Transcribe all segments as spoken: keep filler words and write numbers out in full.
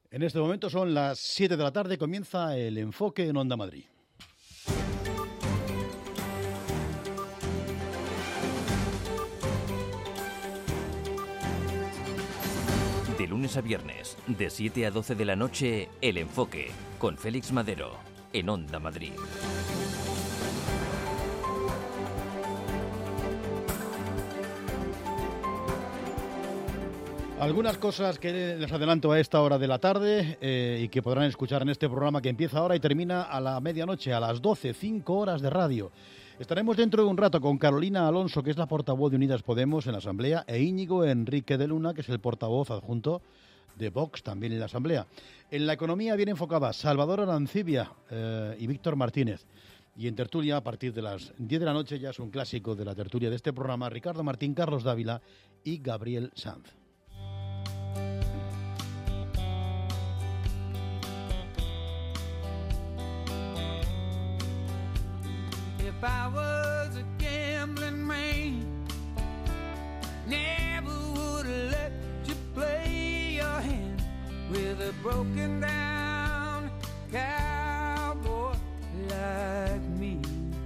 En este momento son las siete de la tarde, comienza el enfoque en Onda Madrid. De lunes a viernes, de siete a doce de la noche, El Enfoque, con Félix Madero, en Onda Madrid. Algunas cosas que les adelanto a esta hora de la tarde eh, y que podrán escuchar en este programa que empieza ahora y termina a la medianoche, a las doce, cinco horas de radio. Estaremos dentro de un rato con Carolina Alonso, que es la portavoz de Unidas Podemos en la Asamblea, e Íñigo Enrique de Luna, que es el portavoz adjunto de Vox, también en la Asamblea. En la economía bien enfocada, Salvador Arancibia eh, y Víctor Martínez. Y en tertulia, a partir de las diez de la noche, ya es un clásico de la tertulia de este programa, Ricardo Martín, Carlos Dávila y Gabriel Sanz. If I was a gambling man, never would have let you play your hand with a broken down cowboy like me.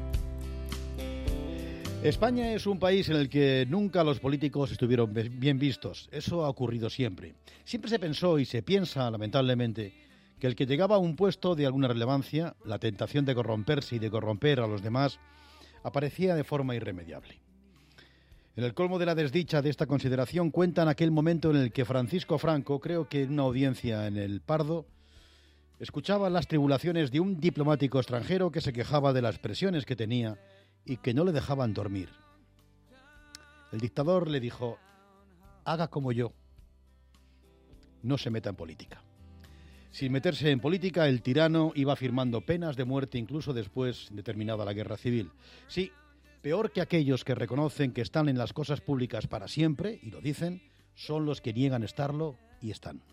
España es un país en el que nunca los políticos estuvieron bien vistos. Eso ha ocurrido siempre. Siempre se pensó y se piensa, lamentablemente, que el que llegaba a un puesto de alguna relevancia, la tentación de corromperse y de corromper a los demás, aparecía de forma irremediable. En el colmo de la desdicha de esta consideración cuentan aquel momento en el que Francisco Franco, creo que en una audiencia en el Pardo, escuchaba las tribulaciones de un diplomático extranjero que se quejaba de las presiones que tenía y que no le dejaban dormir. El dictador le dijo: haga como yo, no se meta en política. Sin meterse en política, el tirano iba firmando penas de muerte incluso después de terminada la guerra civil. Sí, peor que aquellos que reconocen que están en las cosas públicas para siempre, y lo dicen, son los que niegan estarlo y están.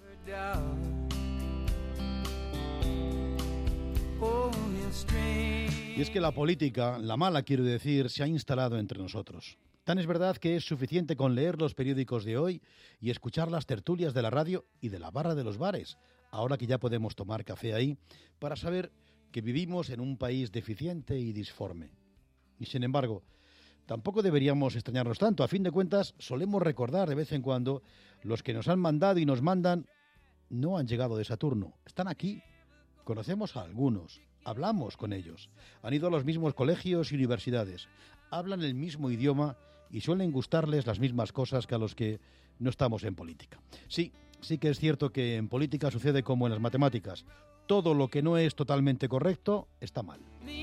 Y es que la política, la mala quiero decir, se ha instalado entre nosotros. Tan es verdad que es suficiente con leer los periódicos de hoy y escuchar las tertulias de la radio y de la barra de los bares, ahora que ya podemos tomar café ahí, para saber que vivimos en un país deficiente y disforme. Y sin embargo, tampoco deberíamos extrañarnos tanto. A fin de cuentas, solemos recordar de vez en cuando los que nos han mandado y nos mandan no han llegado de Saturno, están aquí. Conocemos a algunos, hablamos con ellos, han ido a los mismos colegios y universidades, hablan el mismo idioma y suelen gustarles las mismas cosas que a los que no estamos en política. Sí, sí que es cierto que en política sucede como en las matemáticas. Todo lo que no es totalmente correcto está mal.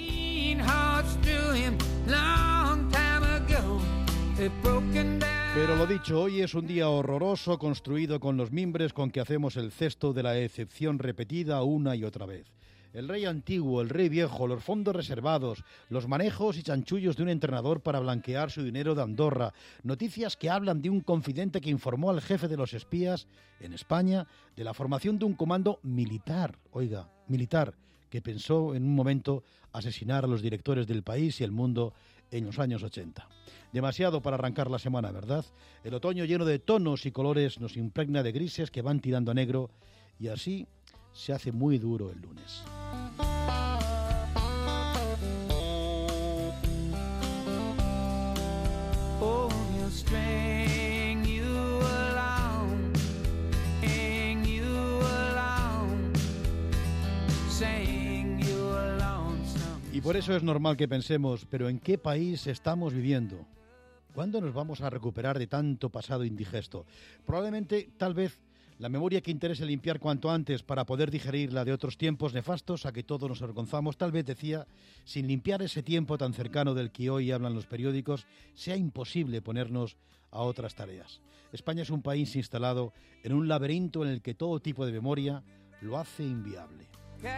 Pero lo dicho, hoy es un día horroroso construido con los mimbres con que hacemos el cesto de la excepción repetida una y otra vez. El rey antiguo, el rey viejo, los fondos reservados, los manejos y chanchullos de un entrenador para blanquear su dinero de Andorra, noticias que hablan de un confidente que informó al jefe de los espías en España de la formación de un comando militar, oiga, militar, que pensó en un momento asesinar a los directores del país y el mundo en los años ochenta. Demasiado para arrancar la semana, ¿verdad? El otoño lleno de tonos y colores nos impregna de grises que van tirando a negro y así se hace muy duro el lunes. Oh, he'll string you along, hang you along, sing you along. Y por eso es normal que pensemos, ¿pero en qué país estamos viviendo? ¿Cuándo nos vamos a recuperar de tanto pasado indigesto? Probablemente, tal vez, la memoria que interese limpiar cuanto antes para poder digerir la de otros tiempos nefastos a que todos nos avergonzamos, tal vez, decía, sin limpiar ese tiempo tan cercano del que hoy hablan los periódicos, sea imposible ponernos a otras tareas. España es un país instalado en un laberinto en el que todo tipo de memoria lo hace inviable.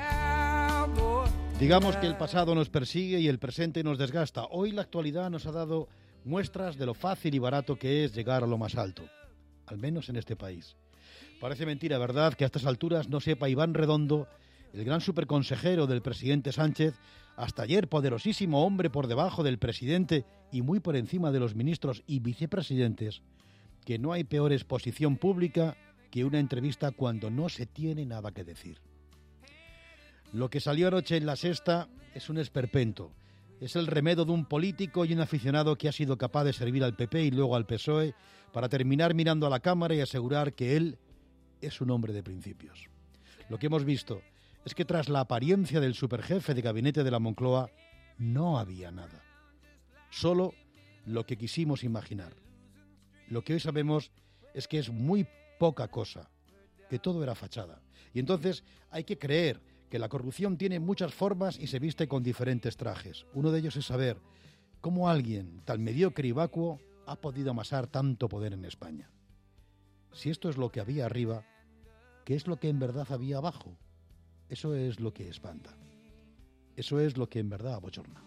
Digamos que el pasado nos persigue y el presente nos desgasta. Hoy la actualidad nos ha dado muestras de lo fácil y barato que es llegar a lo más alto, al menos en este país. Parece mentira, ¿verdad?, que a estas alturas no sepa Iván Redondo, el gran superconsejero del presidente Sánchez, hasta ayer poderosísimo hombre por debajo del presidente y muy por encima de los ministros y vicepresidentes, que no hay peor exposición pública que una entrevista cuando no se tiene nada que decir. Lo que salió anoche en La Sexta es un esperpento. Es el remedo de un político y un aficionado que ha sido capaz de servir al P P y luego al P S O E para terminar mirando a la cámara y asegurar que él es un hombre de principios. Lo que hemos visto es que tras la apariencia del superjefe de gabinete de la Moncloa no había nada. Solo lo que quisimos imaginar. Lo que hoy sabemos es que es muy poca cosa, que todo era fachada. Y entonces hay que creer que la corrupción tiene muchas formas y se viste con diferentes trajes. Uno de ellos es saber cómo alguien tan mediocre y vacuo ha podido amasar tanto poder en España. Si esto es lo que había arriba, ¿qué es lo que en verdad había abajo? Eso es lo que espanta. Eso es lo que en verdad abochorna.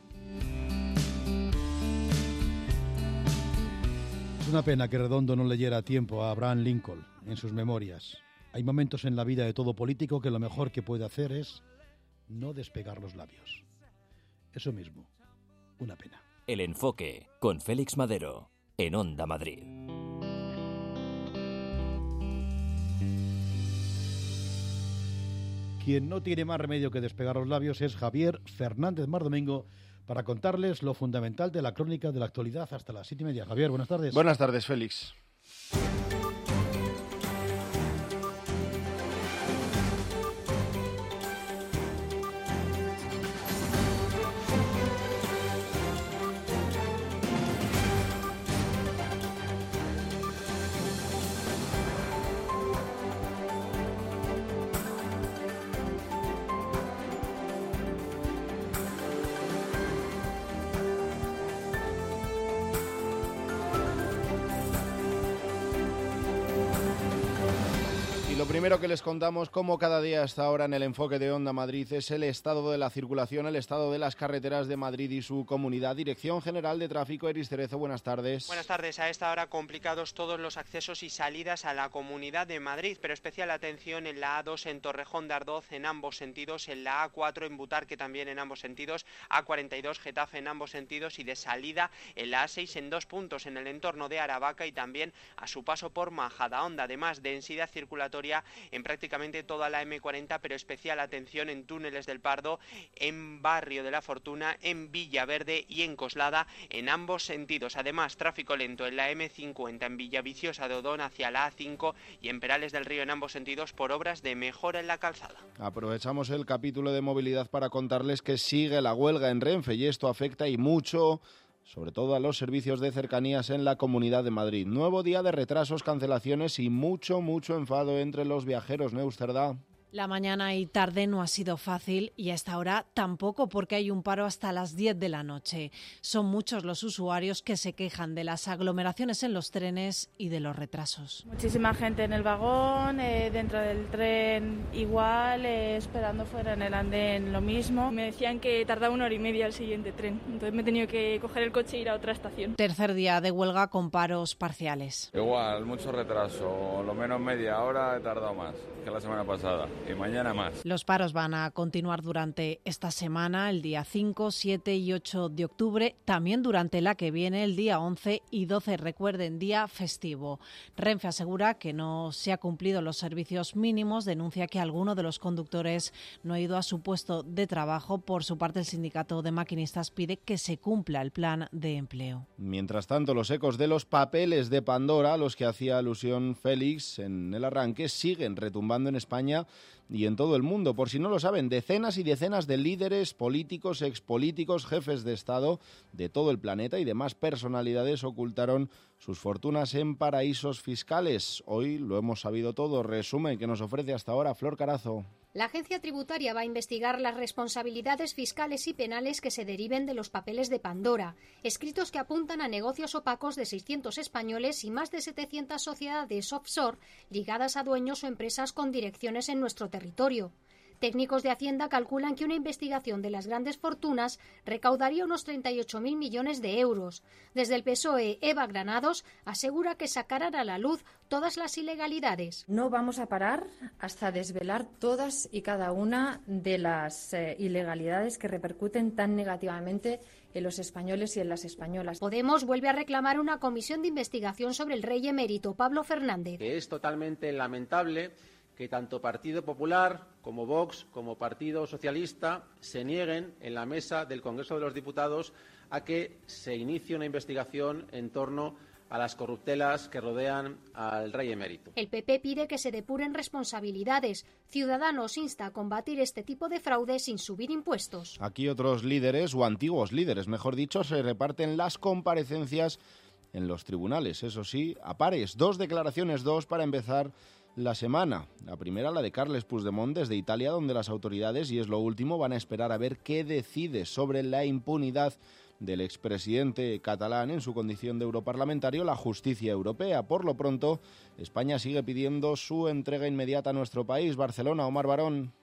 Es una pena que Redondo no leyera a tiempo a Abraham Lincoln en sus memorias. Hay momentos en la vida de todo político que lo mejor que puede hacer es no despegar los labios. Eso mismo, una pena. El Enfoque, con Félix Madero, en Onda Madrid. Quien no tiene más remedio que despegar los labios es Javier Fernández Mardomingo para contarles lo fundamental de la crónica de la actualidad hasta las siete y media. Javier, buenas tardes. Buenas tardes, Félix. Lo primero que les contamos, como cada día hasta ahora en el Enfoque de Onda Madrid, es el estado de la circulación, el estado de las carreteras de Madrid y su comunidad. Dirección General de Tráfico, Eris Cerezo, buenas tardes. Buenas tardes. A esta hora complicados todos los accesos y salidas a la Comunidad de Madrid, pero especial atención en la A dos en Torrejón de Ardoz en ambos sentidos, en la A cuatro en Butarque también en ambos sentidos, A cuarenta y dos Getafe en ambos sentidos y de salida en la A seis en dos puntos en el entorno de Aravaca y también a su paso por Majadahonda. Además, densidad circulatoria en prácticamente toda la eme cuarenta, pero especial atención en túneles del Pardo, en Barrio de la Fortuna, en Villaverde y en Coslada, en ambos sentidos. Además, tráfico lento en la eme cincuenta, en Villaviciosa de Odón hacia la A cinco y en Perales del Río en ambos sentidos por obras de mejora en la calzada. Aprovechamos el capítulo de movilidad para contarles que sigue la huelga en Renfe y esto afecta y mucho, sobre todo a los servicios de cercanías en la Comunidad de Madrid. Nuevo día de retrasos, cancelaciones y mucho, mucho enfado entre los viajeros. Neusterdá. La mañana y tarde no ha sido fácil y a esta hora tampoco, porque hay un paro hasta las diez de la noche. Son muchos los usuarios que se quejan de las aglomeraciones en los trenes y de los retrasos. Muchísima gente en el vagón, eh, dentro del tren igual, eh, esperando fuera en el andén lo mismo. Me decían que tardaba una hora y media el siguiente tren, entonces me he tenido que coger el coche e ir a otra estación. Tercer día de huelga con paros parciales. Igual, mucho retraso, lo menos media hora he tardado más que la semana pasada. Y mañana más. Los paros van a continuar durante esta semana, el día cinco, siete y ocho de octubre, también durante la que viene, el día once y doce, recuerden, día festivo. Renfe asegura que no se han cumplido los servicios mínimos, denuncia que alguno de los conductores no ha ido a su puesto de trabajo. Por su parte, el sindicato de maquinistas pide que se cumpla el plan de empleo. Mientras tanto, los ecos de los papeles de Pandora, a los que hacía alusión Félix en el arranque, siguen retumbando en España y en todo el mundo. Por si no lo saben, decenas y decenas de líderes políticos, expolíticos, jefes de Estado de todo el planeta y demás personalidades ocultaron sus fortunas en paraísos fiscales. Hoy lo hemos sabido todo. Resumen que nos ofrece hasta ahora Flor Carazo. La agencia tributaria va a investigar las responsabilidades fiscales y penales que se deriven de los papeles de Pandora, escritos que apuntan a negocios opacos de seiscientos españoles y más de setecientas sociedades offshore ligadas a dueños o empresas con direcciones en nuestro territorio. Técnicos de Hacienda calculan que una investigación de las grandes fortunas recaudaría unos treinta y ocho mil millones de euros. Desde el P S O E, Eva Granados asegura que sacarán a la luz todas las ilegalidades. No vamos a parar hasta desvelar todas y cada una de las eh, ilegalidades que repercuten tan negativamente en los españoles y en las españolas. Podemos vuelve a reclamar una comisión de investigación sobre el rey emérito Pablo Fernández. Que es totalmente lamentable que tanto Partido Popular como Vox como Partido Socialista se nieguen en la mesa del Congreso de los Diputados a que se inicie una investigación en torno a las corruptelas que rodean al rey emérito. El P P pide que se depuren responsabilidades. Ciudadanos insta a combatir este tipo de fraude sin subir impuestos. Aquí otros líderes, o antiguos líderes, mejor dicho, se reparten las comparecencias en los tribunales. Eso sí, a pares. Dos declaraciones, dos para empezar la semana. La primera, la de Carles Puigdemont desde Italia, donde las autoridades, y es lo último, van a esperar a ver qué decide sobre la impunidad del expresidente catalán en su condición de europarlamentario la justicia europea. Por lo pronto, España sigue pidiendo su entrega inmediata a nuestro país. Barcelona, Omar Barón.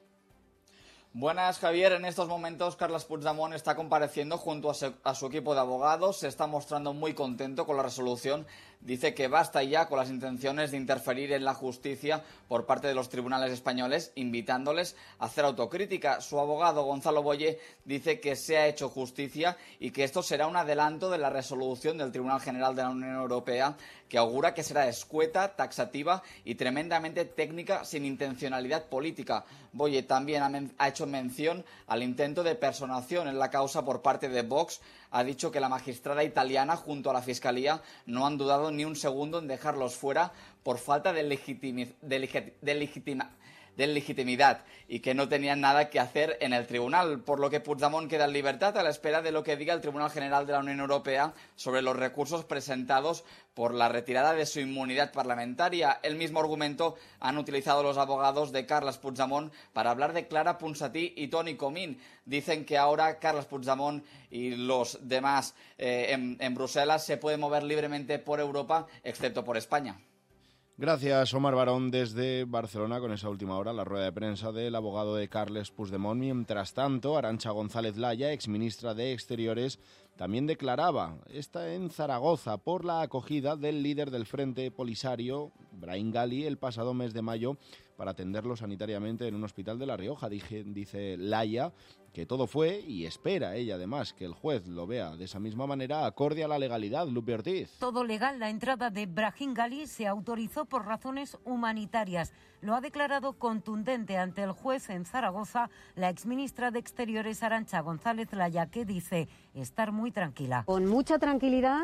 Buenas, Javier. En estos momentos, Carles Puigdemont está compareciendo junto a su, a su equipo de abogados. Se está mostrando muy contento con la resolución. Dice que basta ya con las intenciones de interferir en la justicia por parte de los tribunales españoles, invitándoles a hacer autocrítica. Su abogado, Gonzalo Boye, dice que se ha hecho justicia y que esto será un adelanto de la resolución del Tribunal General de la Unión Europea, que augura que será escueta, taxativa y tremendamente técnica, sin intencionalidad política. Boye también ha, men- ha hecho mención al intento de personación en la causa por parte de Vox. Ha dicho que la magistrada italiana, junto a la Fiscalía, no han dudado ni un segundo en dejarlos fuera por falta de, legitimi- de, legit- de, legitima- de legitimidad y que no tenían nada que hacer en el tribunal, por lo que Puigdemont queda en libertad a la espera de lo que diga el Tribunal General de la Unión Europea sobre los recursos presentados por la retirada de su inmunidad parlamentaria. El mismo argumento han utilizado los abogados de Carles Puigdemont para hablar de Clara Ponsatí y Toni Comín. Dicen que ahora Carles Puigdemont y los demás eh, en, en Bruselas se pueden mover libremente por Europa, excepto por España. Gracias, Omar Barón, desde Barcelona, con esa última hora, la rueda de prensa del abogado de Carles Puigdemont. Mientras tanto, Arantxa González Laya, exministra de Exteriores, también declaraba, está en Zaragoza, por la acogida del líder del Frente Polisario, Brahim Gali, el pasado mes de mayo, para atenderlo sanitariamente en un hospital de La Rioja. Dije, dice Laya que todo fue, y espera ella además que el juez lo vea de esa misma manera, acorde a la legalidad. Lupe Ortiz. Todo legal. La entrada de Brahim Gali se autorizó por razones humanitarias. Lo ha declarado contundente ante el juez en Zaragoza la exministra de Exteriores, Arantxa González Laya, que dice estar muy tranquila. Con mucha tranquilidad,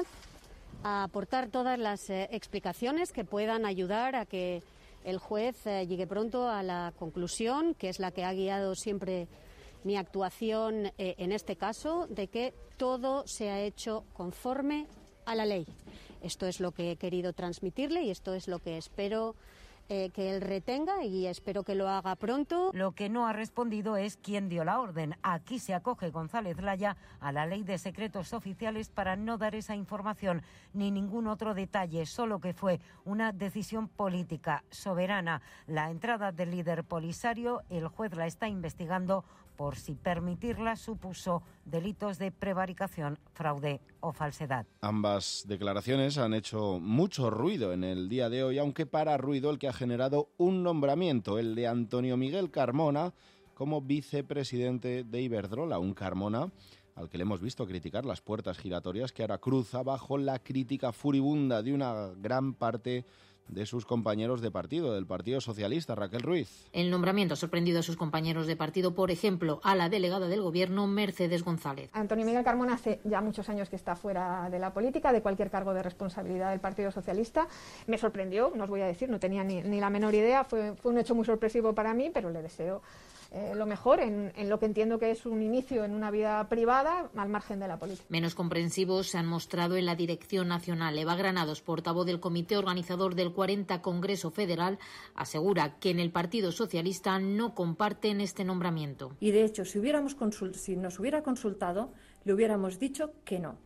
a aportar todas las eh, explicaciones que puedan ayudar a que el juez eh, llegue pronto a la conclusión, que es la que ha guiado siempre mi actuación eh, en este caso, de que todo se ha hecho conforme a la ley. Esto es lo que he querido transmitirle y esto es lo que espero eh, que él retenga, y espero que lo haga pronto. Lo que no ha respondido es quién dio la orden. Aquí se acoge González Laya a la ley de secretos oficiales para no dar esa información ni ningún otro detalle, solo que fue una decisión política soberana. La entrada del líder polisario, el juez la está investigando por si permitirla supuso delitos de prevaricación, fraude o falsedad. Ambas declaraciones han hecho mucho ruido en el día de hoy, aunque para ruido el que ha generado un nombramiento, el de Antonio Miguel Carmona como vicepresidente de Iberdrola, un Carmona al que le hemos visto criticar las puertas giratorias que ahora cruza bajo la crítica furibunda de una gran parte de sus compañeros de partido, del Partido Socialista. Raquel Ruiz. El nombramiento ha sorprendido a sus compañeros de partido, por ejemplo, a la delegada del Gobierno, Mercedes González. Antonio Miguel Carmona hace ya muchos años que está fuera de la política, de cualquier cargo de responsabilidad del Partido Socialista. Me sorprendió, no os voy a decir, no tenía ni, ni la menor idea, fue, fue un hecho muy sorpresivo para mí, pero le deseo Eh, lo mejor en, en lo que entiendo que es un inicio en una vida privada al margen de la política. Menos comprensivos se han mostrado en la Dirección Nacional. Eva Granados, portavoz del comité organizador del cuarenta Congreso Federal, asegura que en el Partido Socialista no comparten este nombramiento. Y de hecho, si, hubiéramos consult- si nos hubiera consultado, le hubiéramos dicho que no.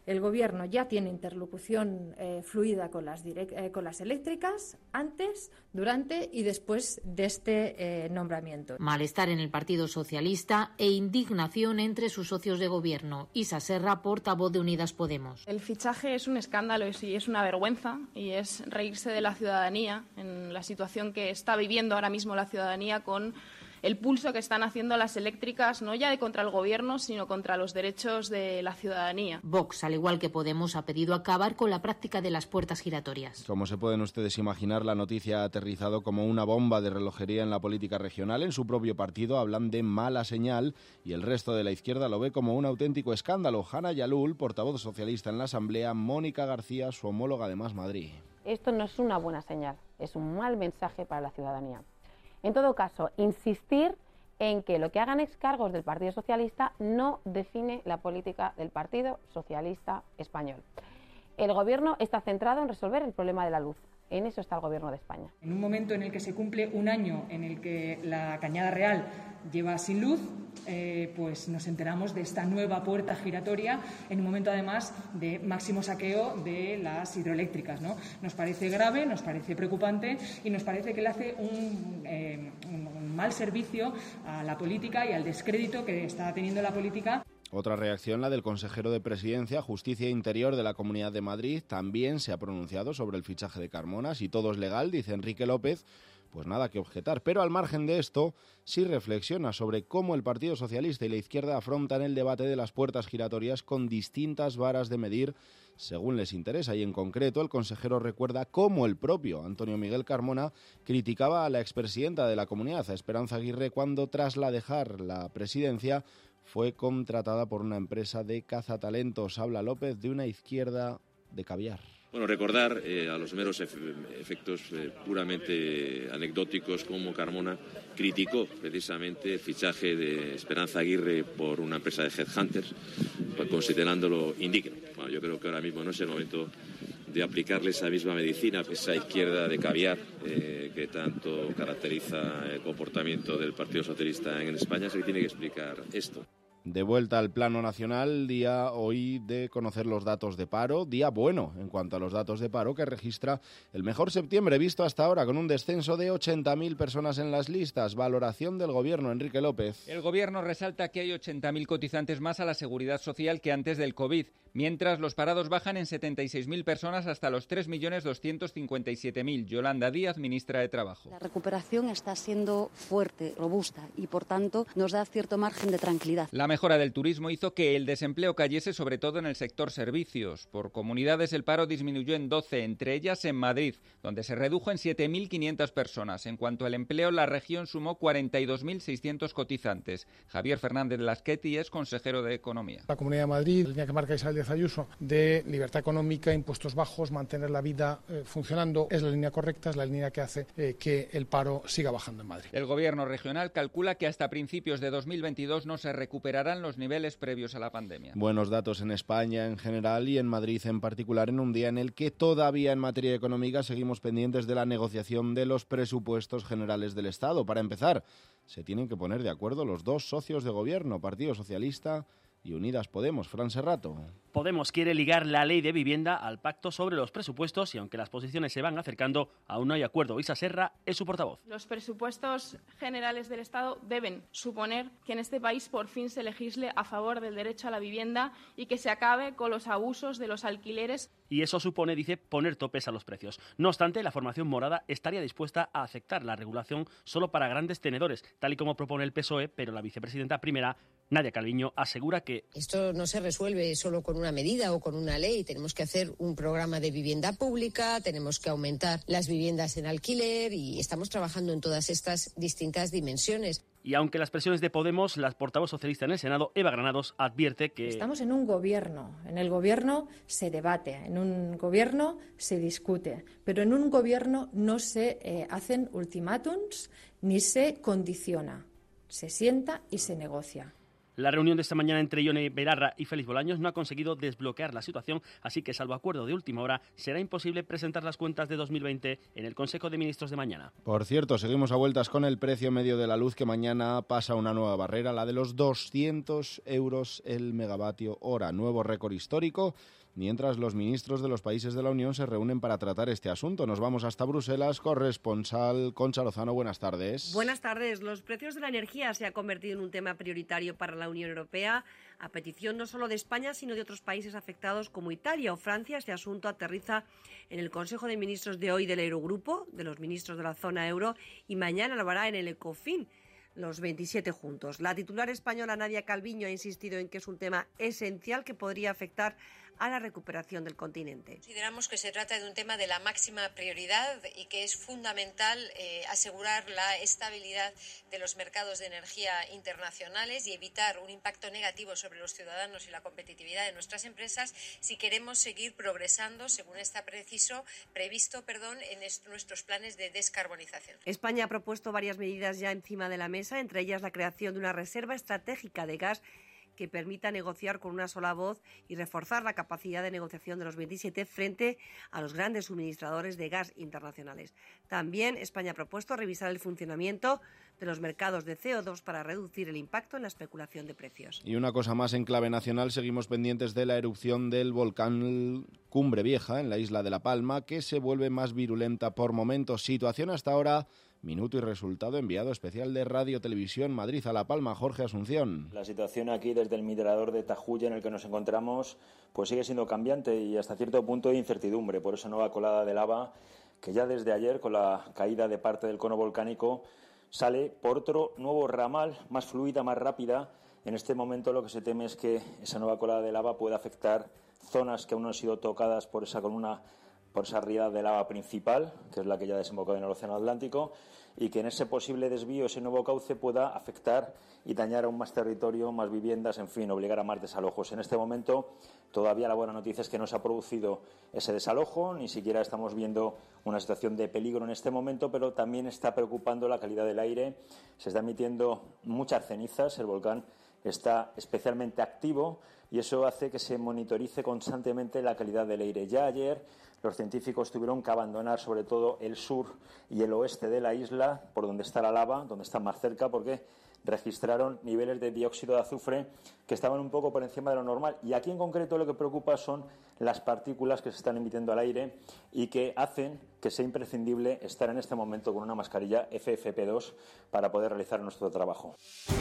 El Gobierno ya tiene interlocución eh, fluida con las, direct, eh, con las eléctricas antes, durante y después de este eh, nombramiento. Malestar en el Partido Socialista e indignación entre sus socios de Gobierno. Isa Serra, portavoz de Unidas Podemos. El fichaje es un escándalo y es una vergüenza y es reírse de la ciudadanía en la situación que está viviendo ahora mismo la ciudadanía con el pulso que están haciendo las eléctricas, no ya de contra el Gobierno, sino contra los derechos de la ciudadanía. Vox, al igual que Podemos, ha pedido acabar con la práctica de las puertas giratorias. Como se pueden ustedes imaginar, la noticia ha aterrizado como una bomba de relojería en la política regional. En su propio partido hablan de mala señal y el resto de la izquierda lo ve como un auténtico escándalo. Hanna Yalul, portavoz socialista en la Asamblea, Mónica García, su homóloga de Más Madrid. Esto no es una buena señal, es un mal mensaje para la ciudadanía. En todo caso, insistir en que lo que hagan excargos del Partido Socialista no define la política del Partido Socialista Español. El Gobierno está centrado en resolver el problema de la luz. En eso está el Gobierno de España. En un momento en el que se cumple un año en el que la Cañada Real lleva sin luz, eh, pues nos enteramos de esta nueva puerta giratoria en un momento además de máximo saqueo de las hidroeléctricas, ¿no? Nos parece grave, nos parece preocupante y nos parece que le hace un, eh, un, un mal servicio a la política y al descrédito que está teniendo la política. Otra reacción, la del consejero de Presidencia, Justicia e Interior de la Comunidad de Madrid, también se ha pronunciado sobre el fichaje de Carmona. Si todo es legal, dice Enrique López, pues nada que objetar. Pero al margen de esto, sí reflexiona sobre cómo el Partido Socialista y la izquierda afrontan el debate de las puertas giratorias con distintas varas de medir según les interesa. Y en concreto, el consejero recuerda cómo el propio Antonio Miguel Carmona criticaba a la expresidenta de la Comunidad, a Esperanza Aguirre, cuando tras la dejar la presidencia fue contratada por una empresa de cazatalentos. Habla López de una izquierda de caviar. Bueno, recordar eh, a los meros efectos eh, puramente anecdóticos cómo Carmona criticó precisamente el fichaje de Esperanza Aguirre por una empresa de headhunters, considerándolo indigno. Bueno, yo creo que ahora mismo no es el momento de aplicarle esa misma medicina, esa izquierda de caviar eh, que tanto caracteriza el comportamiento del Partido Socialista en España. Se tiene que explicar esto. De vuelta al plano nacional, día hoy de conocer los datos de paro, día bueno en cuanto a los datos de paro, que registra el mejor septiembre visto hasta ahora, con un descenso de ochenta mil personas en las listas. Valoración del Gobierno, Enrique López. El Gobierno resalta que hay ochenta mil cotizantes más a la Seguridad Social que antes del COVID, mientras los parados bajan en setenta y seis mil personas hasta los tres millones doscientos cincuenta y siete mil. Yolanda Díaz, ministra de Trabajo. La recuperación está siendo fuerte, robusta y, por tanto, nos da cierto margen de tranquilidad. La mejora del turismo hizo que el desempleo cayese sobre todo en el sector servicios. Por comunidades el paro disminuyó en doce, entre ellas en Madrid, donde se redujo en siete mil quinientas personas. En cuanto al empleo, la región sumó cuarenta y dos mil seiscientos cotizantes. Javier Fernández Lasqueti es consejero de Economía. La Comunidad de Madrid, la línea que marca Isabel Díaz Ayuso, de libertad económica, impuestos bajos, mantener la vida eh, funcionando, es la línea correcta, es la línea que hace eh, que el paro siga bajando en Madrid. El Gobierno regional calcula que hasta principios de dos mil veintidós no se recuperarán los niveles previos a la pandemia. Buenos datos en España en general y en Madrid en particular, en un día en el que todavía en materia económica seguimos pendientes de la negociación de los presupuestos generales del Estado. Para empezar, se tienen que poner de acuerdo los dos socios de gobierno, Partido Socialista y Unidas Podemos. Fran Serrato. Podemos quiere ligar la ley de vivienda al pacto sobre los presupuestos y aunque las posiciones se van acercando, aún no hay acuerdo. Isa Serra es su portavoz. Los presupuestos generales del Estado deben suponer que en este país por fin se legisle a favor del derecho a la vivienda y que se acabe con los abusos de los alquileres. Y eso supone, dice, poner topes a los precios. No obstante, la formación morada estaría dispuesta a aceptar la regulación solo para grandes tenedores, tal y como propone el P S O E, pero la vicepresidenta primera, Nadia Calviño, asegura que esto no se resuelve solo con una medida o con una ley. Tenemos que hacer un programa de vivienda pública, tenemos que aumentar las viviendas en alquiler y estamos trabajando en todas estas distintas dimensiones. Y aunque las presiones de Podemos, la portavoz socialista en el Senado, Eva Granados, advierte que estamos en un gobierno. En el gobierno se debate, en un gobierno se discute, pero en un gobierno no se eh, hacen ultimátums ni se condiciona. Se sienta y se negocia. La reunión de esta mañana entre Ione Belarra y Félix Bolaños no ha conseguido desbloquear la situación, así que salvo acuerdo de última hora, será imposible presentar las cuentas de dos mil veinte en el Consejo de Ministros de mañana. Por cierto, seguimos a vueltas con el precio medio de la luz, que mañana pasa una nueva barrera, la de los doscientos euros el megavatio hora, nuevo récord histórico, mientras los ministros de los países de la Unión se reúnen para tratar este asunto. Nos vamos hasta Bruselas. Corresponsal Concha Lozano, buenas tardes. Buenas tardes. Los precios de la energía se han convertido en un tema prioritario para la Unión Europea, a petición no solo de España, sino de otros países afectados como Italia o Francia. Este asunto aterriza en el Consejo de Ministros de hoy del Eurogrupo, de los ministros de la zona euro, y mañana lo hará en el Ecofin, los veintisiete juntos. La titular española Nadia Calviño ha insistido en que es un tema esencial que podría afectar a la recuperación del continente. Consideramos que se trata de un tema de la máxima prioridad y que es fundamental eh, asegurar la estabilidad de los mercados de energía internacionales y evitar un impacto negativo sobre los ciudadanos y la competitividad de nuestras empresas si queremos seguir progresando según está preciso, previsto perdón, en est- nuestros planes de descarbonización. España ha propuesto varias medidas ya encima de la mesa, entre ellas la creación de una reserva estratégica de gas que permita negociar con una sola voz y reforzar la capacidad de negociación de los veintisiete frente a los grandes suministradores de gas internacionales. También España ha propuesto revisar el funcionamiento de los mercados de C O dos para reducir el impacto en la especulación de precios. Y una cosa más en clave nacional, seguimos pendientes de la erupción del volcán Cumbre Vieja en la isla de La Palma, que se vuelve más virulenta por momentos. Situación hasta ahora. Minuto y resultado, enviado especial de Radio Televisión Madrid a La Palma, Jorge Asunción. La situación aquí desde el mirador de Tajuya en el que nos encontramos pues sigue siendo cambiante y hasta cierto punto de incertidumbre por esa nueva colada de lava que ya desde ayer, con la caída de parte del cono volcánico, sale por otro nuevo ramal, más fluida, más rápida. En este momento lo que se teme es que esa nueva colada de lava pueda afectar zonas que aún no han sido tocadas por esa columna, por esa riada de lava principal, que es la que ya ha desembocado en el Océano Atlántico, y que en ese posible desvío, ese nuevo cauce, pueda afectar y dañar aún más territorio, más viviendas, en fin, obligar a más desalojos. En este momento, todavía la buena noticia es que no se ha producido ese desalojo, ni siquiera estamos viendo una situación de peligro en este momento, pero también está preocupando la calidad del aire. Se está emitiendo muchas cenizas, el volcán está especialmente activo y eso hace que se monitorice constantemente la calidad del aire. Ya ayer los científicos tuvieron que abandonar sobre todo el sur y el oeste de la isla, por donde está la lava, donde están más cerca, porque registraron niveles de dióxido de azufre que estaban un poco por encima de lo normal. Y aquí en concreto lo que preocupa son las partículas que se están emitiendo al aire y que hacen que sea imprescindible estar en este momento con una mascarilla F F P dos para poder realizar nuestro trabajo.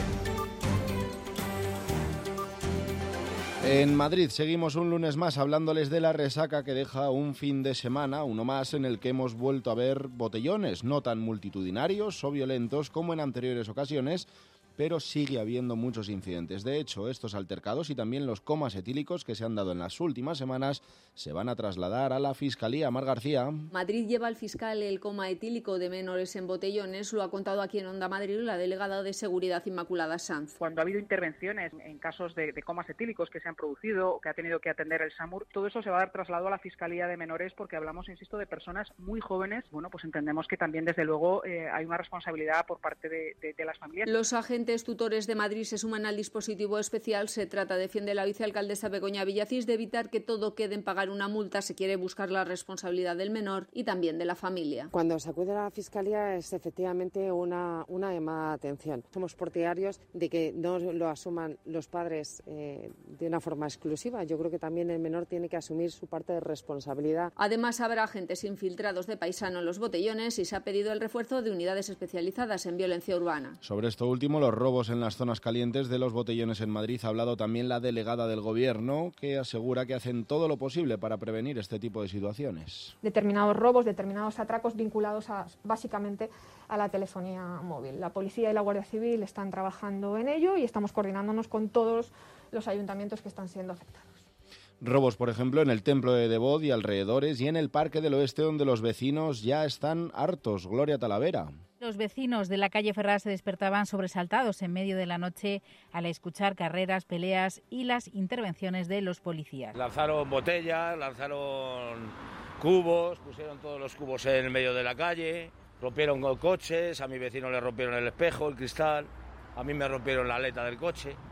En Madrid seguimos un lunes más hablándoles de la resaca que deja un fin de semana, uno más en el que hemos vuelto a ver botellones, no tan multitudinarios o violentos como en anteriores ocasiones, pero sigue habiendo muchos incidentes. De hecho, estos altercados y también los comas etílicos que se han dado en las últimas semanas se van a trasladar a la Fiscalía. Mar García. Madrid lleva al fiscal el coma etílico de menores en botellones, lo ha contado aquí en Onda Madrid la delegada de Seguridad Inmaculada Sanz. Cuando ha habido intervenciones en casos de, de comas etílicos que se han producido o que ha tenido que atender el SAMUR, todo eso se va a dar traslado a la Fiscalía de Menores porque hablamos, insisto, de personas muy jóvenes. Bueno, pues entendemos que también, desde luego, eh, hay una responsabilidad por parte de, de, de las familias. Los agentes tutores de Madrid se suman al dispositivo especial. Se trata, defiende la vicealcaldesa Begoña Villacís, de evitar que todo quede en pagar una multa. Se quiere buscar la responsabilidad del menor y también de la familia. Cuando se acude a la Fiscalía es efectivamente una, una llamada de atención. Somos partidarios de que no lo asuman los padres eh, de una forma exclusiva. Yo creo que también el menor tiene que asumir su parte de responsabilidad. Además, habrá agentes infiltrados de paisano en los botellones y se ha pedido el refuerzo de unidades especializadas en violencia urbana. Sobre esto último, los robos en las zonas calientes de los botellones en Madrid, ha hablado también la delegada del Gobierno, que asegura que hacen todo lo posible para prevenir este tipo de situaciones. Determinados robos, determinados atracos vinculados a, básicamente a la telefonía móvil. La policía y la Guardia Civil están trabajando en ello y estamos coordinándonos con todos los ayuntamientos que están siendo afectados. Robos, por ejemplo, en el Templo de Devot y alrededores y en el Parque del Oeste, donde los vecinos ya están hartos. Gloria Talavera. Los vecinos de la calle Ferraz se despertaban sobresaltados en medio de la noche al escuchar carreras, peleas y las intervenciones de los policías. Lanzaron botellas, lanzaron cubos, pusieron todos los cubos en el medio de la calle, rompieron coches, a mi vecino le rompieron el espejo, el cristal, a mí me rompieron la aleta del coche.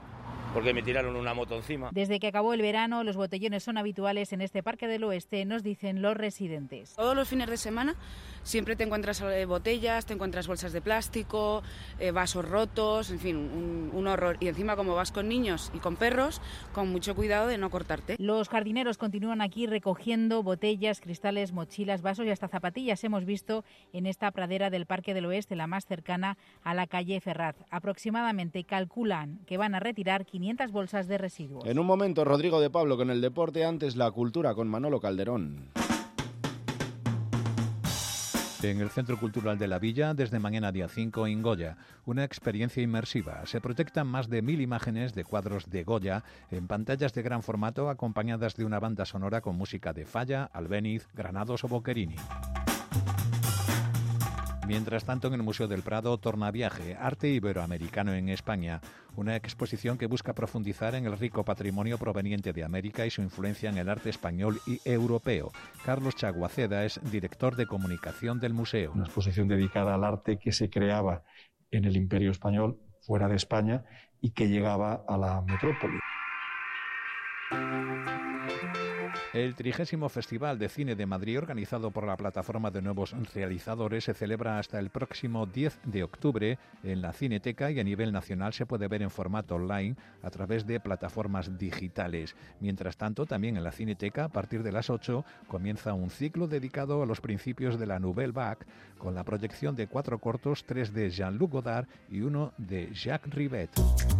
porque me tiraron una moto encima. Desde que acabó el verano, los botellones son habituales en este Parque del Oeste, nos dicen los residentes. Todos los fines de semana siempre te encuentras eh, botellas, te encuentras bolsas de plástico, eh, vasos rotos, en fin, un, un horror. Y encima, como vas con niños y con perros, con mucho cuidado de no cortarte. Los jardineros continúan aquí recogiendo botellas, cristales, mochilas, vasos y hasta zapatillas. Hemos visto en esta pradera del Parque del Oeste, la más cercana a la calle Ferraz. Aproximadamente calculan que van a retirar quinientas bolsas de residuos. En un momento, Rodrigo de Pablo con el deporte, antes la cultura con Manolo Calderón. En el Centro Cultural de la Villa, desde mañana día cinco, en Goya, una experiencia inmersiva. Se proyectan más de mil imágenes de cuadros de Goya en pantallas de gran formato acompañadas de una banda sonora con música de Falla, Albéniz, Granados o Boccherini. Mientras tanto, en el Museo del Prado, Tornaviaje, Arte Iberoamericano en España, una exposición que busca profundizar en el rico patrimonio proveniente de América y su influencia en el arte español y europeo. Carlos Chaguaceda es director de comunicación del museo. Una exposición dedicada al arte que se creaba en el Imperio Español, fuera de España, y que llegaba a la metrópoli. El trigésimo Festival de Cine de Madrid, organizado por la Plataforma de Nuevos Realizadores, se celebra hasta el próximo diez de octubre en la Cineteca y a nivel nacional se puede ver en formato online a través de plataformas digitales. Mientras tanto, también en la Cineteca, a partir de las ocho, comienza un ciclo dedicado a los principios de la Nouvelle Vague, con la proyección de cuatro cortos, tres de Jean-Luc Godard y uno de Jacques Rivette.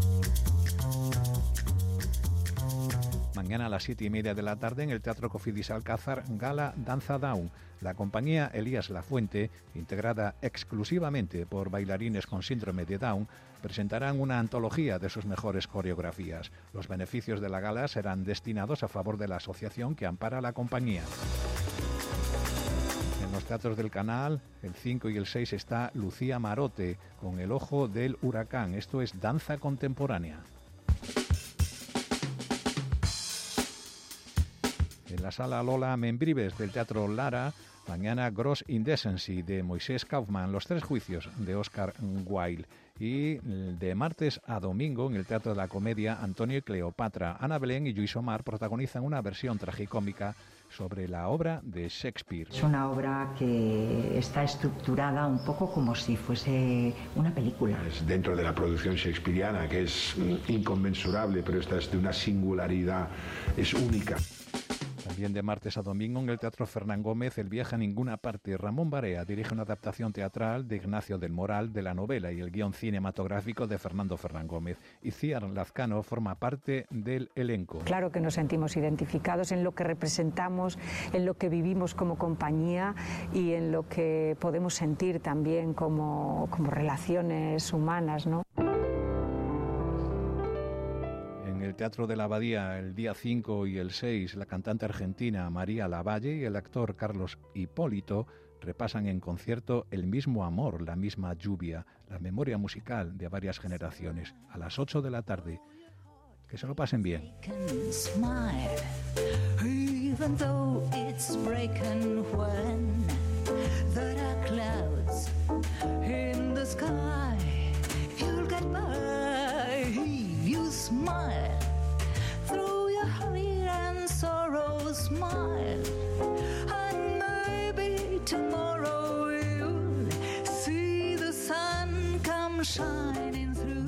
Mañana a las siete y media de la tarde en el Teatro Cofidis Alcázar, gala Danza Down. La compañía Elías Lafuente, integrada exclusivamente por bailarines con síndrome de Down, presentarán una antología de sus mejores coreografías. Los beneficios de la gala serán destinados a favor de la asociación que ampara a la compañía. En los teatros del Canal, el cinco y el seis, está Lucía Marote, con El ojo del huracán. Esto es danza contemporánea. En la Sala Lola Membrives del Teatro Lara, mañana Gross Indecency de Moisés Kaufman, Los tres juicios de Oscar Wilde. Y de martes a domingo en el Teatro de la Comedia, Antonio y Cleopatra, Ana Belén y Lluís Omar protagonizan una versión tragicómica sobre la obra de Shakespeare. Es una obra que está estructurada un poco como si fuese una película. Es dentro de la producción shakespeariana, que es inconmensurable, pero esta es de una singularidad, es única. También de martes a domingo en el Teatro Fernán Gómez, El viaje a ninguna parte. Ramón Barea dirige una adaptación teatral de Ignacio del Moral de la novela y el guión cinematográfico de Fernando Fernán Gómez. Y Ciar Lazcano forma parte del elenco. Claro que nos sentimos identificados en lo que representamos, en lo que vivimos como compañía y en lo que podemos sentir también como, como relaciones humanas, ¿no? En el Teatro de la Abadía, el día cinco y el seis, la cantante argentina María Lavalle y el actor Carlos Hipólito repasan en concierto El mismo amor, la misma lluvia, la memoria musical de varias generaciones, a las ocho de la tarde. Que se lo pasen bien. Smile through your hurry and sorrow, smile, and maybe tomorrow you'll see the sun come shining through.